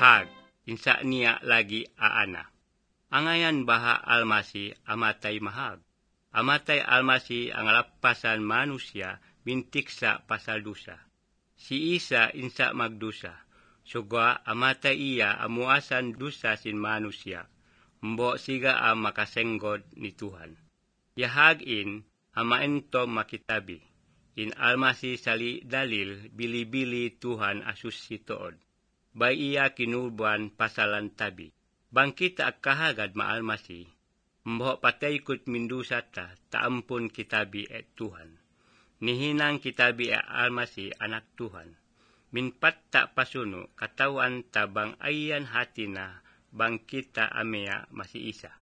hag, insa niya lagi aana. Angayan baha almasi amatay mahag. Amatay almasi ang lapasan manusia bintiksa pasal dusa. Si Isa insa magdusa. Suga amatay iya amuasan dusa sin manusia. Mbo siga ang makasenggod ni Tuhan. Yahagin amaento makitabi. In almasi sali dalil bili-bili Tuhan asus sitood. Bay iya kinulbuan pasalan tabi. Bangkita ak kahagad maalmasi. Mbo patay kut mindusa taampun kitabi et Tuhan. Nihinang kitabi et almasi anak Tuhan. Minpat ta pasuno katawan tabang ayan hati na bangkita amea masi Isa.